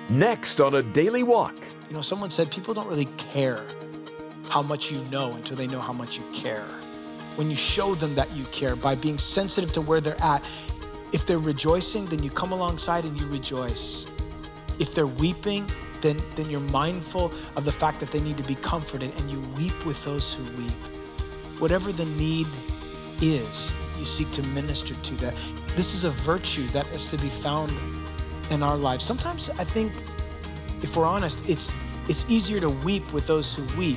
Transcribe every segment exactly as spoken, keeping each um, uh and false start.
Next on A Daily Walk. You know, someone said people don't really care how much you know until they know how much you care. When you show them that you care by being sensitive to where they're at, if they're rejoicing, then you come alongside and you rejoice. If they're weeping, then, then you're mindful of the fact that they need to be comforted and you weep with those who weep. Whatever the need is, you seek to minister to that. This is a virtue that is to be found in our lives. Sometimes I think, if we're honest, it's it's easier to weep with those who weep.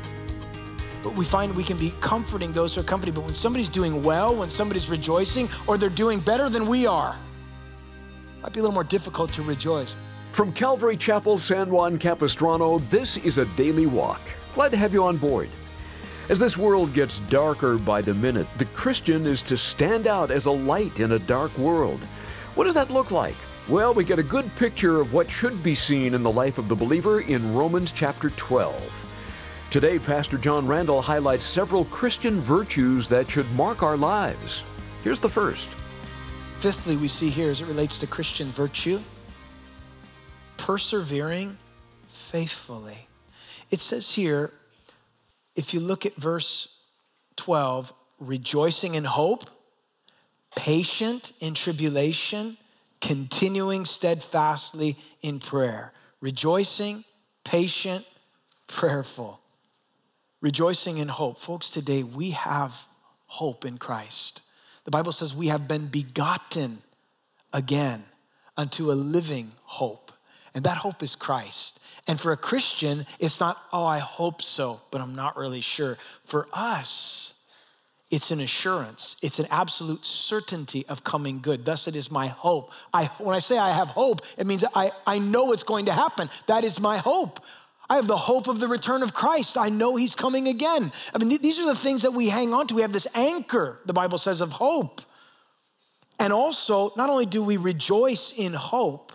But we find we can be comforting those who are comforted. But when somebody's doing well, when somebody's rejoicing, or they're doing better than we are, it might be a little more difficult to rejoice. From Calvary Chapel, San Juan Capistrano, this is A Daily Walk. Glad to have you on board. As this world gets darker by the minute, the Christian is to stand out as a light in a dark world. What does that look like? Well, we get a good picture of what should be seen in the life of the believer in Romans chapter twelve. Today, Pastor John Randall highlights several Christian virtues that should mark our lives. Here's the first. Fifthly, we see here as it relates to Christian virtue, persevering faithfully. It says here, if you look at verse twelve, rejoicing in hope, patient in tribulation, continuing steadfastly in prayer. Rejoicing, patient, prayerful. Rejoicing in hope. Folks, today we have hope in Christ. The Bible says we have been begotten again unto a living hope. And that hope is Christ. And for a Christian, it's not, oh, I hope so, but I'm not really sure. For us, it's an assurance. It's an absolute certainty of coming good. Thus, it is my hope. I, when I say I have hope, it means I, I know it's going to happen. That is my hope. I have the hope of the return of Christ. I know he's coming again. I mean, th- these are the things that we hang on to. We have this anchor, the Bible says, of hope. And also, not only do we rejoice in hope,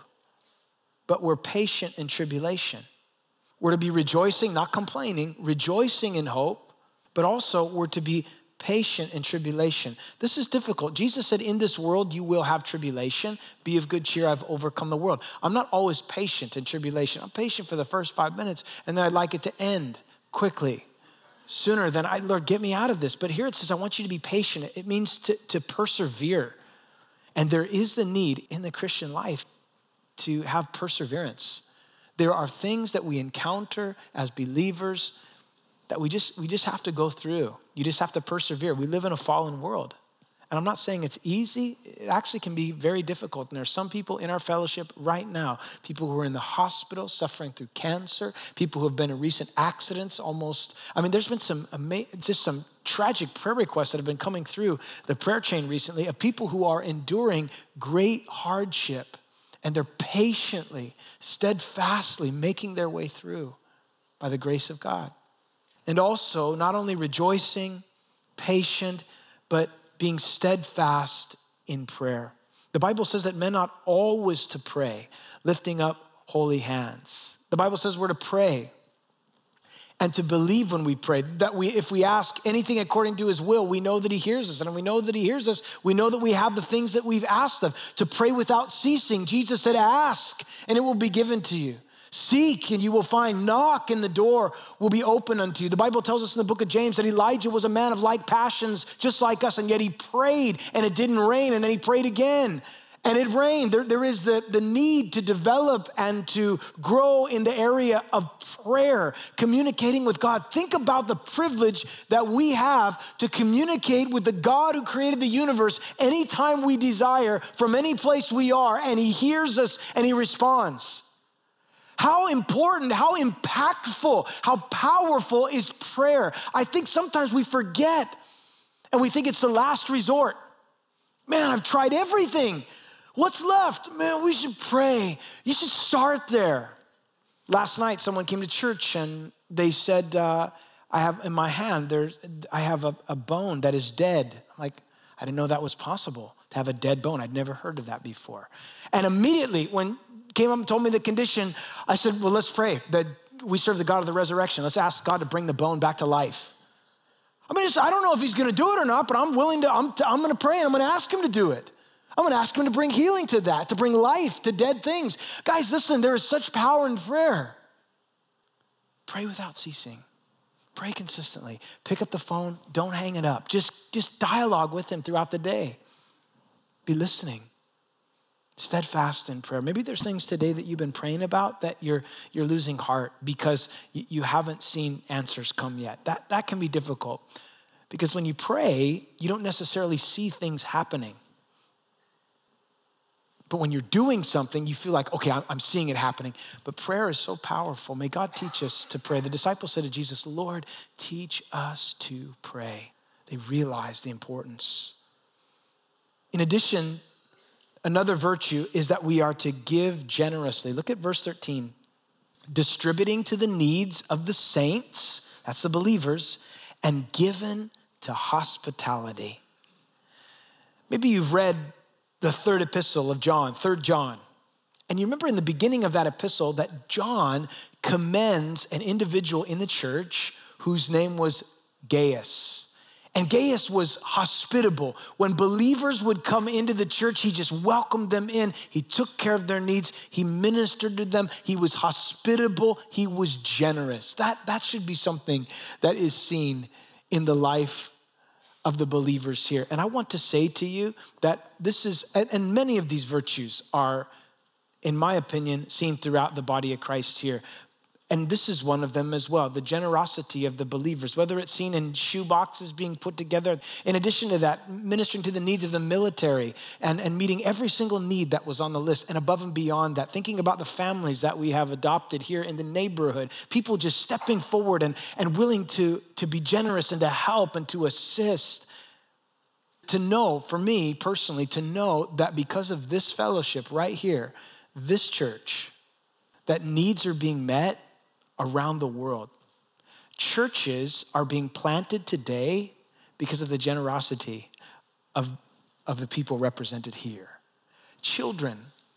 but we're patient in tribulation. We're to be rejoicing, not complaining, rejoicing in hope, but also we're to be patient in tribulation. This is difficult. Jesus said, in this world you will have tribulation. Be of good cheer, I've overcome the world. I'm not always patient in tribulation. I'm patient for the first five minutes, and then I'd like it to end quickly, sooner than I, Lord, get me out of this. But here it says, I want you to be patient. It means to, to persevere. And there is the need in the Christian life to have perseverance. There are things that we encounter as believers that we just we just have to go through. You just have to persevere. We live in a fallen world. And I'm not saying it's easy. It actually can be very difficult. And there are some people in our fellowship right now, people who are in the hospital suffering through cancer, people who have been in recent accidents almost. I mean, there's been some ama- just some tragic prayer requests that have been coming through the prayer chain recently of people who are enduring great hardship. And they're patiently, steadfastly making their way through by the grace of God. And also, not only rejoicing, patient, but being steadfast in prayer. The Bible says that men ought always to pray, lifting up holy hands. The Bible says we're to pray and to believe when we pray, that we, if we ask anything according to his will, we know that he hears us. And we know that he hears us, we know that we have the things that we've asked of. To pray without ceasing. Jesus said, ask and it will be given to you. Seek and you will find. Knock and the door will be open unto you. The Bible tells us in the book of James that Elijah was a man of like passions, just like us, and yet he prayed and it didn't rain, and then he prayed again and it rained. There, there is the, the need to develop and to grow in the area of prayer, communicating with God. Think about the privilege that we have to communicate with the God who created the universe anytime we desire, from any place we are, and he hears us and he responds. How important, how impactful, how powerful is prayer? I think sometimes we forget and we think it's the last resort. Man, I've tried everything. What's left? Man, we should pray. You should start there. Last night, someone came to church and they said, uh, I have in my hand, there's, I have a, a bone that is dead. I'm like, I didn't know that was possible to have a dead bone. I'd never heard of that before. And immediately when came up and told me the condition, I said, well, let's pray that we serve the God of the resurrection. Let's ask God to bring the bone back to life. I mean, just, I don't know if he's going to do it or not, but I'm willing to, I'm, I'm going to pray and I'm going to ask him to do it. I'm gonna ask him to bring healing to that, to bring life to dead things. Guys, listen, there is such power in prayer. Pray without ceasing. Pray consistently. Pick up the phone, don't hang it up. Just, just dialogue with him throughout the day. Be listening. Steadfast in prayer. Maybe there's things today that you've been praying about that you're, you're losing heart because you, you haven't seen answers come yet. That, that can be difficult because when you pray, you don't necessarily see things happening. But when you're doing something, you feel like, okay, I'm seeing it happening. But prayer is so powerful. May God teach us to pray. The disciples said to Jesus, Lord, teach us to pray. They realized the importance. In addition, another virtue is that we are to give generously. Look at verse thirteen. Distributing to the needs of the saints, that's the believers, and given to hospitality. Maybe you've read the third epistle of John, Third John. And you remember in the beginning of that epistle that John commends an individual in the church whose name was Gaius. And Gaius was hospitable. When believers would come into the church, he just welcomed them in. He took care of their needs. He ministered to them. He was hospitable. He was generous. That, that should be something that is seen in the life of the believers here. And I want to say to you that this is, and many of these virtues are, in my opinion, seen throughout the body of Christ here. And this is one of them as well, the generosity of the believers, whether it's seen in shoe boxes being put together. In addition to that, ministering to the needs of the military and, and meeting every single need that was on the list. And above and beyond that, thinking about the families that we have adopted here in the neighborhood, people just stepping forward and, and willing to, to be generous and to help and to assist. To know, for me personally, to know that because of this fellowship right here, this church, that needs are being met around the world. Churches are being planted today because of the generosity of, of the people represented here. Children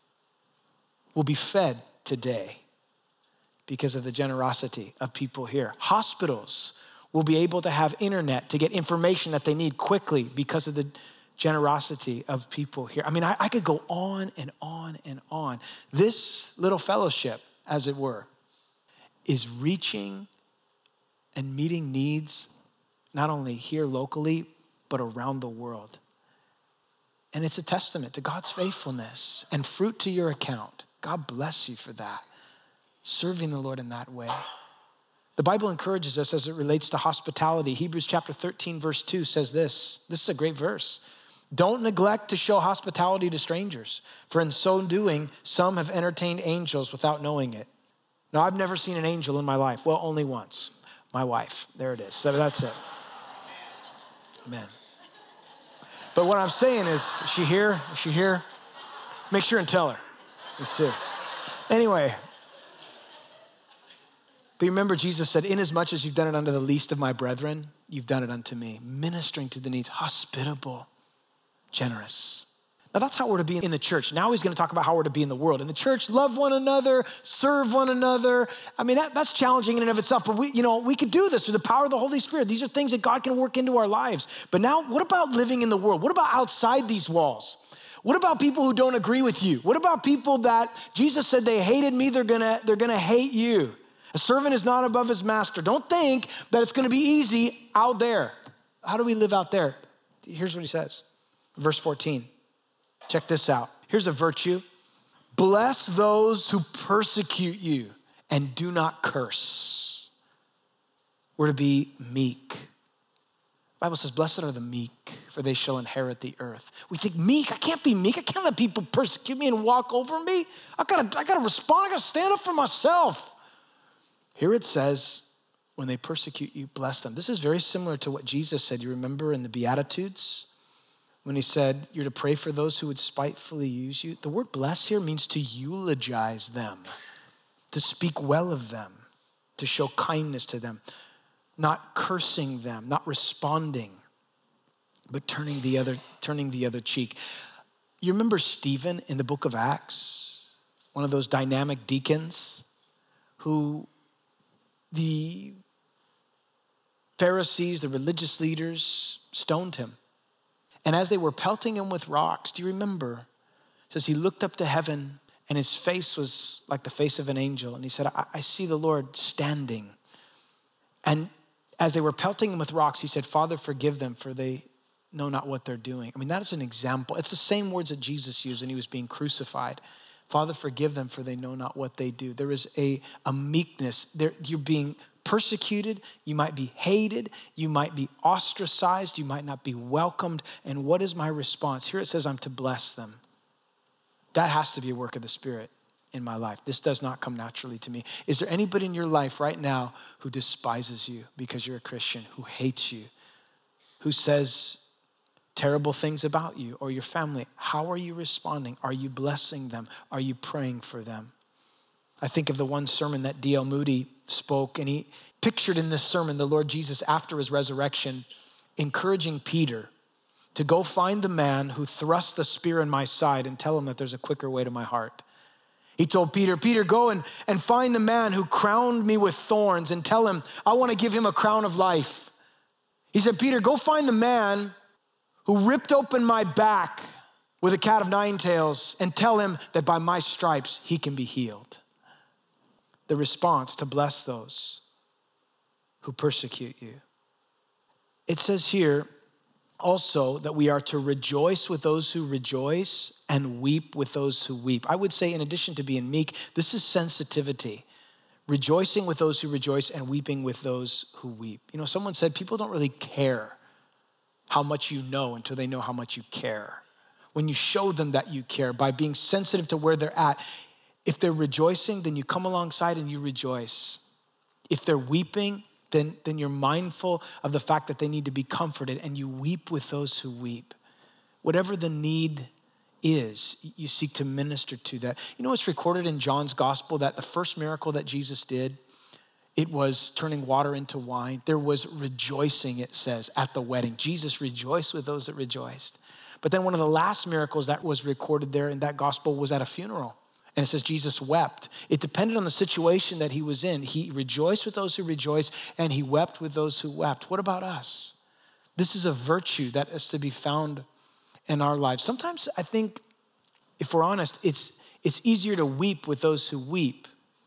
will be fed today because of the generosity of people here. Hospitals will be able to have internet to get information that they need quickly because of the generosity of people here. I mean, I, I could go on and on and on. This little fellowship, as it were, is reaching and meeting needs not only here locally, but around the world. And it's a testament to God's faithfulness and fruit to your account. God bless you for that, serving the Lord in that way. The Bible encourages us as it relates to hospitality. Hebrews chapter thirteen, verse two says this. This is a great verse. Don't neglect to show hospitality to strangers, for in so doing, some have entertained angels without knowing it. Now, I've never seen an angel in my life. Well, only once. My wife. There it is. So that's it. Amen. But what I'm saying is, is she here? Is she here? Make sure and tell her. Let's see. Anyway. But remember, Jesus said, inasmuch as you've done it unto the least of my brethren, you've done it unto me. Ministering to the needs, hospitable, generous. Now that's how we're to be in the church. Now he's going to talk about how we're to be in the world. In the church, love one another, serve one another. I mean, that, that's challenging in and of itself, but we, you know, we could do this through the power of the Holy Spirit. These are things that God can work into our lives. But now, what about living in the world? What about outside these walls? What about people who don't agree with you? What about people that Jesus said they hated me, they're gonna, they're gonna hate you? A servant is not above his master. Don't think that it's gonna be easy out there. How do we live out there? Here's what he says, verse fourteen. Check this out. Here's a virtue. Bless those who persecute you and do not curse. We're to be meek. The Bible says, blessed are the meek, for they shall inherit the earth. We think meek, I can't be meek. I can't let people persecute me and walk over me. I gotta, I gotta respond. I gotta stand up for myself. Here it says, when they persecute you, bless them. This is very similar to what Jesus said. You remember in the Beatitudes? When he said, you're to pray for those who would spitefully use you. The word bless here means to eulogize them, to speak well of them, to show kindness to them, not cursing them, not responding, but turning the other, turning the other cheek. You remember Stephen in the book of Acts, one of those dynamic deacons who the Pharisees, the religious leaders, stoned him. And as they were pelting him with rocks, do you remember? It says he looked up to heaven and his face was like the face of an angel. And he said, I, I see the Lord standing. And as they were pelting him with rocks, he said, Father, forgive them, for they know not what they're doing. I mean, that is an example. It's the same words that Jesus used when he was being crucified. Father, forgive them, for they know not what they do. There is a, a meekness. There, you're being persecuted. You might be hated. You might be ostracized. You might not be welcomed. And what is my response? Here it says, I'm to bless them. That has to be a work of the Spirit in my life. This does not come naturally to me. Is there anybody in your life right now who despises you because you're a Christian, who hates you, who says terrible things about you or your family? How are you responding? Are you blessing them? Are you praying for them? I think of the one sermon that D L Moody spoke, and he pictured in this sermon the Lord Jesus after his resurrection encouraging Peter to go find the man who thrust the spear in my side and tell him that there's a quicker way to my heart. He told Peter, Peter, go and, and find the man who crowned me with thorns and tell him I want to give him a crown of life. He said, Peter, go find the man who ripped open my back with a cat of nine tails and tell him that by my stripes he can be healed. The response to bless those who persecute you. It says here also that we are to rejoice with those who rejoice and weep with those who weep. I would say in addition to being meek, this is sensitivity. Rejoicing with those who rejoice and weeping with those who weep. You know, someone said people don't really care how much you know until they know how much you care. When you show them that you care by being sensitive to where they're at, if they're rejoicing, then you come alongside and you rejoice. If they're weeping, then, then you're mindful of the fact that they need to be comforted and you weep with those who weep. Whatever the need is, you seek to minister to that. You know, it's recorded in John's gospel that the first miracle that Jesus did, it was turning water into wine. There was rejoicing, it says, at the wedding. Jesus rejoiced with those that rejoiced. But then one of the last miracles that was recorded there in that gospel was at a funeral. And it says Jesus wept. It depended on the situation that he was in. He rejoiced with those who rejoiced, and he wept with those who wept. What about us? This is a virtue that is to be found in our lives. Sometimes I think, if we're honest, it's, it's easier to weep with those who weep.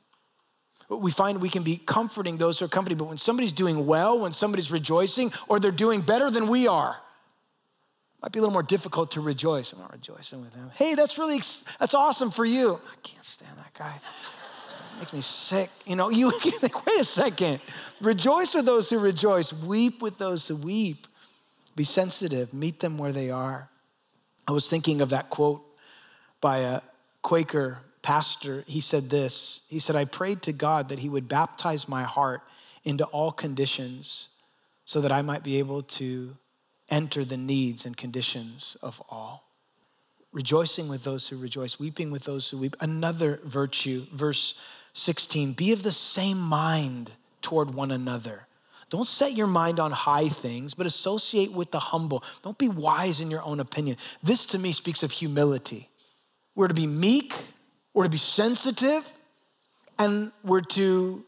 We find we can be comforting those who are comforting, but when somebody's doing well, when somebody's rejoicing, or they're doing better than we are, it might be a little more difficult to rejoice. I'm not rejoicing with them. Hey, that's really, that's awesome for you. I can't stand that guy. It makes me sick. You know, you think, wait a second. Rejoice with those who rejoice. Weep with those who weep. Be sensitive. Meet them where they are. I was thinking of that quote by a Quaker pastor. He said this. He said, I prayed to God that he would baptize my heart into all conditions so that I might be able to enter the needs and conditions of all. Rejoicing with those who rejoice, weeping with those who weep. Another virtue, verse sixteen, be of the same mind toward one another. Don't set your mind on high things, but associate with the humble. Don't be wise in your own opinion. This to me speaks of humility. We're to be meek, we're to be sensitive, and we're to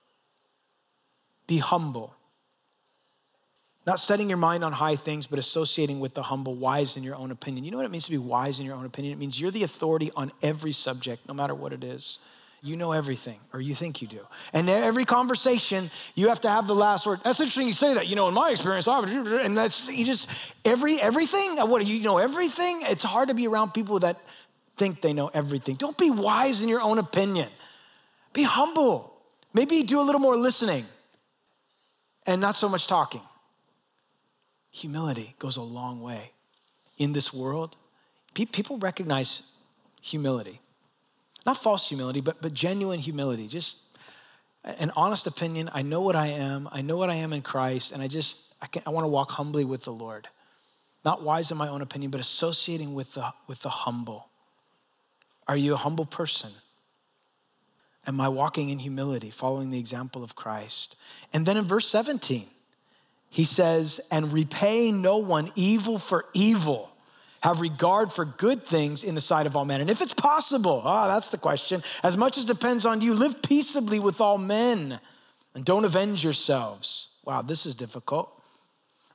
be humble. Not setting your mind on high things, but associating with the humble, wise in your own opinion. You know what it means to be wise in your own opinion? It means you're the authority on every subject, no matter what it is. You know everything, or you think you do. And every conversation, you have to have the last word. That's interesting you say that. You know, in my experience, and that's, you just, every, everything, what, you know everything? It's hard to be around people that think they know everything. Don't be wise in your own opinion. Be humble. Maybe do a little more listening and not so much talking. Humility goes a long way. In this world, people recognize humility. Not false humility, but, but genuine humility. Just an honest opinion. I know what I am. I know what I am in Christ. And I just, I, can, I want to walk humbly with the Lord. Not wise in my own opinion, but associating with the, with the humble. Are you a humble person? Am I walking in humility, following the example of Christ? And then in verse seventeen, he says, and repay no one evil for evil. Have regard for good things in the sight of all men. And if it's possible, ah, that's the question. As much as depends on you, live peaceably with all men and don't avenge yourselves. Wow, this is difficult.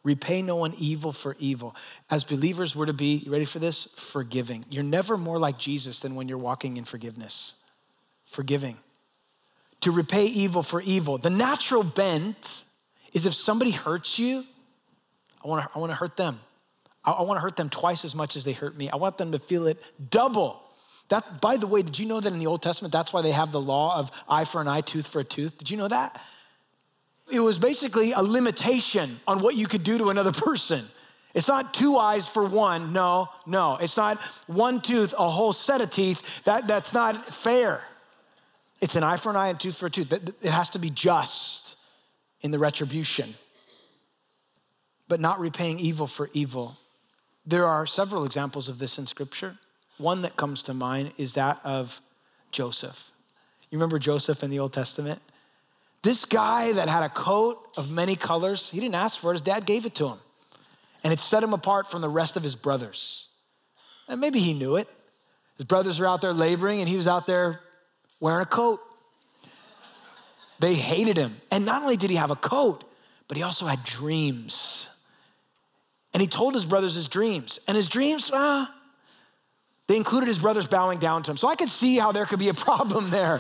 Repay no one evil for evil. As believers, we're to be, you ready for this? Forgiving. You're never more like Jesus than when you're walking in forgiveness. Forgiving. To repay evil for evil. The natural bent is if somebody hurts you, I want to I want to hurt them. I, I want to hurt them twice as much as they hurt me. I want them to feel it double. That, by the way, did you know that in the Old Testament, that's why they have the law of eye for an eye, tooth for a tooth? Did you know that? It was basically a limitation on what you could do to another person. It's not two eyes for one. No, no. It's not one tooth, a whole set of teeth. That, that's not fair. It's an eye for an eye and tooth for a tooth. It has to be just in the retribution, but not repaying evil for evil. There are several examples of this in Scripture. One that comes to mind is that of Joseph. You remember Joseph in the Old Testament? This guy that had a coat of many colors, he didn't ask for it, his dad gave it to him. And it set him apart from the rest of his brothers. And maybe he knew it. His brothers were out there laboring and he was out there wearing a coat. They hated him. And not only did he have a coat, but he also had dreams. And he told his brothers his dreams. And his dreams, ah, they included his brothers bowing down to him. So I could see how there could be a problem there.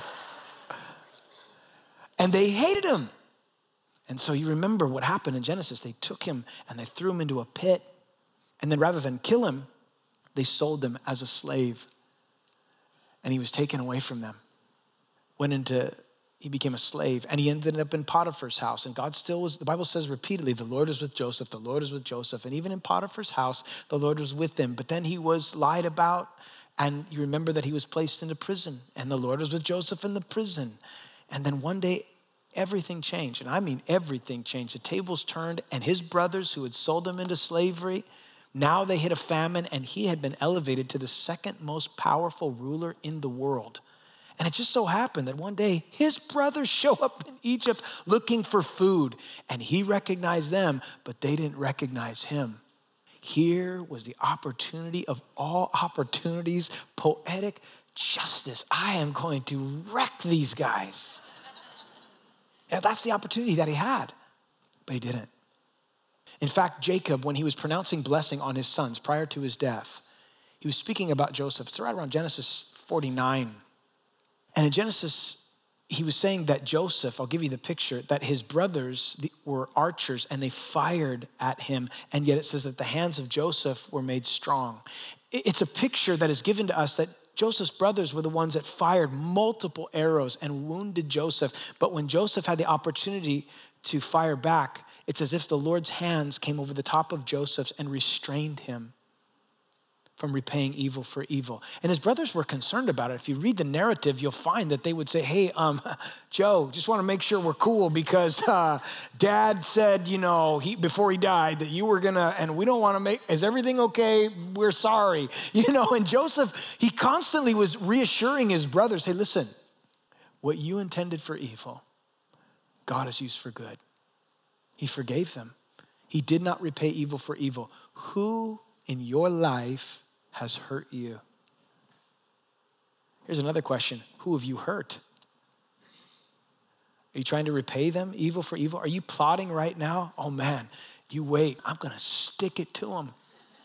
And they hated him. And so you remember what happened in Genesis. They took him and they threw him into a pit. And then rather than kill him, they sold him as a slave. And he was taken away from them. Went into, he became a slave. And he ended up in Potiphar's house. And God still was, the Bible says repeatedly, the Lord is with Joseph, the Lord is with Joseph. And even in Potiphar's house, the Lord was with him. But then he was lied about. And you remember that he was placed into prison. And the Lord was with Joseph in the prison. And then one day, everything changed. And I mean, everything changed. The tables turned, and his brothers who had sold him into slavery, now they hit a famine, and he had been elevated to the second most powerful ruler in the world. And it just so happened that one day, his brothers show up in Egypt looking for food, and he recognized them, but they didn't recognize him. Here was the opportunity of all opportunities, poetic justice. I am going to wreck these guys. And that's the opportunity that he had, but he didn't. In fact, Jacob, when he was pronouncing blessing on his sons prior to his death, he was speaking about Joseph. It's right around Genesis forty-nine. And in Genesis, he was saying that Joseph, I'll give you the picture, that his brothers were archers and they fired at him. And yet it says that the hands of Joseph were made strong. It's a picture that is given to us that Joseph's brothers were the ones that fired multiple arrows and wounded Joseph. But when Joseph had the opportunity to fire back, it's as if the Lord's hands came over the top of Joseph's and restrained him from repaying evil for evil. And his brothers were concerned about it. If you read the narrative, you'll find that they would say, hey, um, Joe, just want to make sure we're cool because uh, dad said, you know, he before he died that you were going to, and we don't want to make, is everything okay? We're sorry. You know, and Joseph, he constantly was reassuring his brothers, hey, listen, what you intended for evil, God has used for good. He forgave them. He did not repay evil for evil. Who in your life has hurt you? Here's another question. Who have you hurt? Are you trying to repay them evil for evil? Are you plotting right now? Oh man, you wait. I'm going to stick it to them.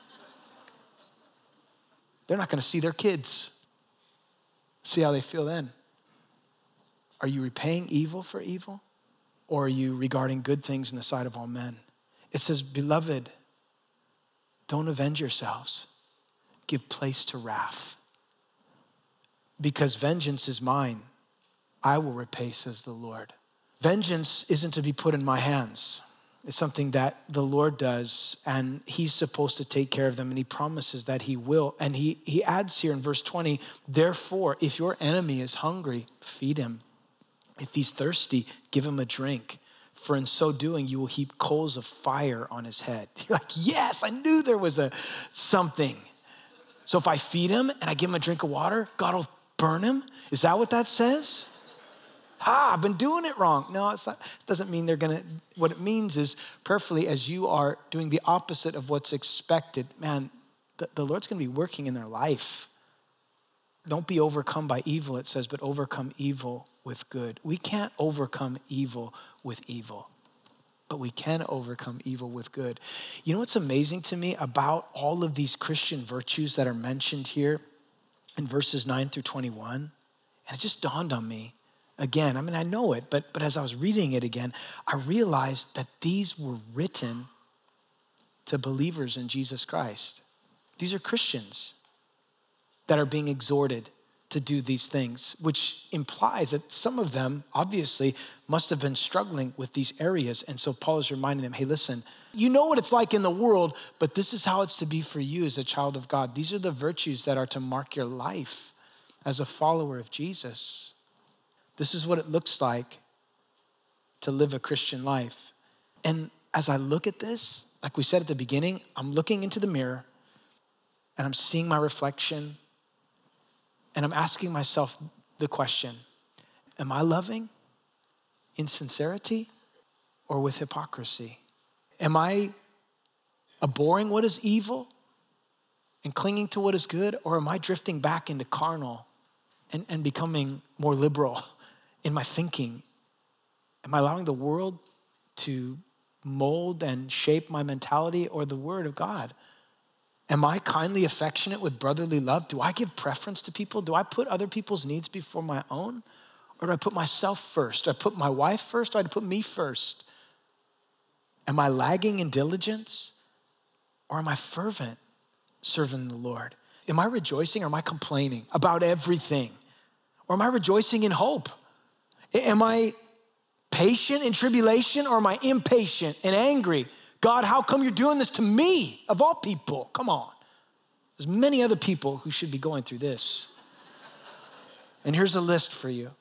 They're not going to see their kids. See how they feel then. Are you repaying evil for evil? Or are you regarding good things in the sight of all men? It says, beloved, don't avenge yourselves. Give place to wrath. Because vengeance is mine. I will repay, says the Lord. Vengeance isn't to be put in my hands. It's something that the Lord does, and he's supposed to take care of them, and he promises that he will. And he, he adds here in verse twenty, therefore, if your enemy is hungry, feed him. If he's thirsty, give him a drink. For in so doing, you will heap coals of fire on his head. You're like, yes, I knew there was a something. So if I feed him and I give him a drink of water, God will burn him? Is that what that says? Ah, I've been doing it wrong. No, it's not, it doesn't mean they're gonna, what it means is perfectly as you are doing the opposite of what's expected, man, the, the Lord's gonna be working in their life. Don't be overcome by evil, it says, but overcome evil with good. We can't overcome evil with evil. but we can overcome evil with good. You know what's amazing to me about all of these Christian virtues that are mentioned here in verses nine through twenty-one? And it just dawned on me again. I mean, I know it, but, but as I was reading it again, I realized that these were written to believers in Jesus Christ. These are Christians that are being exhorted to do these things, which implies that some of them obviously must have been struggling with these areas. And so Paul is reminding them, hey, listen, you know what it's like in the world, but this is how it's to be for you as a child of God. These are the virtues that are to mark your life as a follower of Jesus. This is what it looks like to live a Christian life. And as I look at this, like we said at the beginning, I'm looking into the mirror and I'm seeing my reflection. And I'm asking myself the question, am I loving in sincerity or with hypocrisy? Am I abhorring what is evil and clinging to what is good, or am I drifting back into carnal and, and becoming more liberal in my thinking? Am I allowing the world to mold and shape my mentality, or the word of God? Am I kindly affectionate with brotherly love? Do I give preference to people? Do I put other people's needs before my own? Or do I put myself first? Do I put my wife first? Or do I put me first? Am I lagging in diligence? Or am I fervent serving the Lord? Am I rejoicing or am I complaining about everything? Or am I rejoicing in hope? Am I patient in tribulation, or am I impatient and angry? God, how come you're doing this to me, of all people? Come on. There's many other people who should be going through this. And here's a list for you.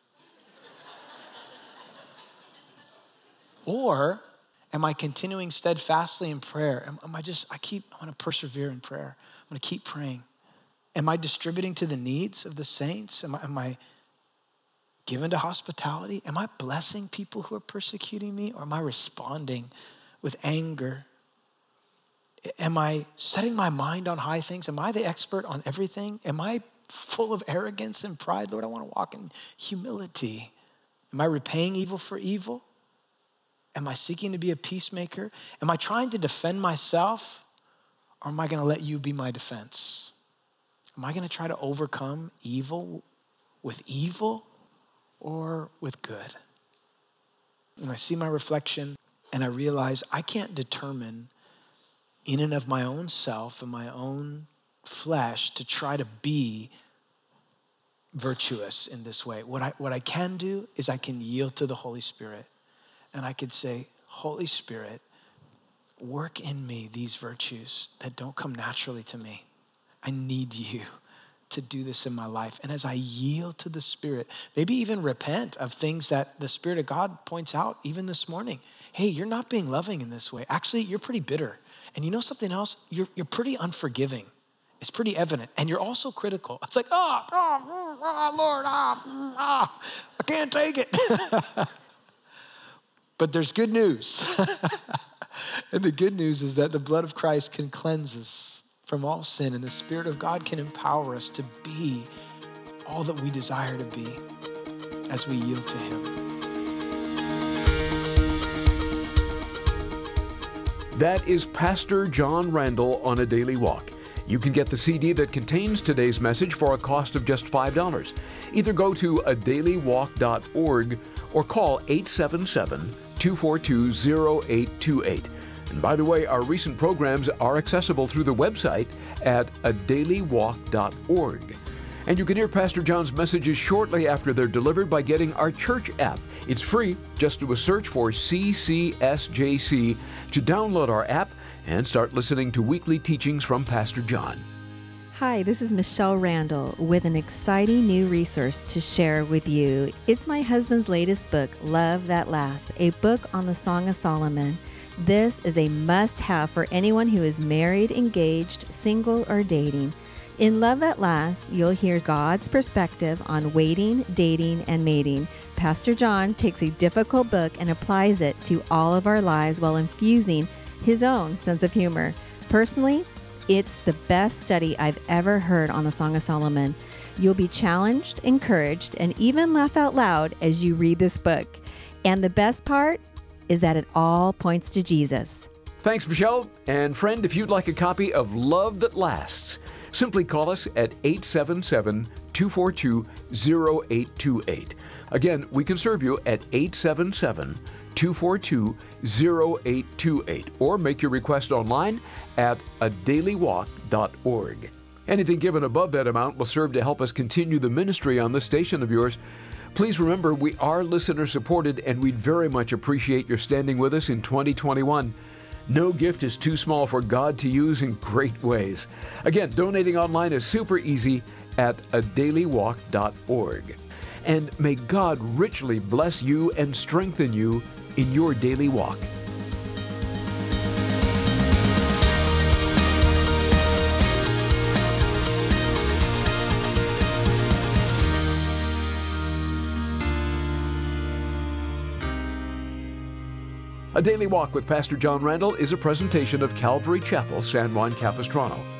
Or am I continuing steadfastly in prayer? Am, am I just, I keep, I want to persevere in prayer. I'm going to keep praying. Am I distributing to the needs of the saints? Am I, am I given to hospitality? Am I blessing people who are persecuting me? Or am I responding with anger? Am I setting my mind on high things? Am I the expert on everything? Am I full of arrogance and pride? Lord, I want to walk in humility. Am I repaying evil for evil? Am I seeking to be a peacemaker? Am I trying to defend myself, or am I going to let you be my defense? Am I going to try to overcome evil with evil or with good? When I see my reflection, and I realize I can't determine in and of my own self and my own flesh to try to be virtuous in this way. What I, what I can do is I can yield to the Holy Spirit, and I could say, Holy Spirit, work in me these virtues that don't come naturally to me. I need you to do this in my life. And as I yield to the Spirit, maybe even repent of things that the Spirit of God points out even this morning. Hey, you're not being loving in this way. Actually, you're pretty bitter. And you know something else? You're, you're pretty unforgiving. It's pretty evident. And you're also critical. It's like, oh, oh, oh Lord, oh, oh, I can't take it. But there's good news. And the good news is that the blood of Christ can cleanse us from all sin, and the Spirit of God can empower us to be all that we desire to be as we yield to Him. That is Pastor John Randall on A Daily Walk. You can get the C D that contains today's message for a cost of just five dollars. Either go to a daily walk dot org or call eight seven seven, two four two, zero eight two eight. And by the way, our recent programs are accessible through the website at a daily walk dot org. And you can hear Pastor John's messages shortly after they're delivered by getting our church app. It's free. Just do a search for C C S J C to download our app and start listening to weekly teachings from Pastor John. Hi, this is Michelle Randall with an exciting new resource to share with you. It's my husband's latest book, Love That Lasts, a book on the Song of Solomon. This is a must-have for anyone who is married, engaged, single, or dating. In Love That Lasts, you'll hear God's perspective on waiting, dating, and mating. Pastor John takes a difficult book and applies it to all of our lives while infusing his own sense of humor. Personally, it's the best study I've ever heard on the Song of Solomon. You'll be challenged, encouraged, and even laugh out loud as you read this book. And the best part, is that it all points to Jesus. Thanks, Michelle. And friend, if you'd like a copy of Love That Lasts, simply call us at eight seven seven, two four two, zero eight two eight. Again, we can serve you at eight seven seven, two four two, zero eight two eight, or make your request online at a daily walk dot org. Anything given above that amount will serve to help us continue the ministry on this station of yours. Please remember, we are listener-supported, and we'd very much appreciate your standing with us in twenty twenty-one. No gift is too small for God to use in great ways. Again, donating online is super easy at a daily walk dot org. And may God richly bless you and strengthen you in your daily walk. A Daily Walk with Pastor John Randall is a presentation of Calvary Chapel, San Juan Capistrano.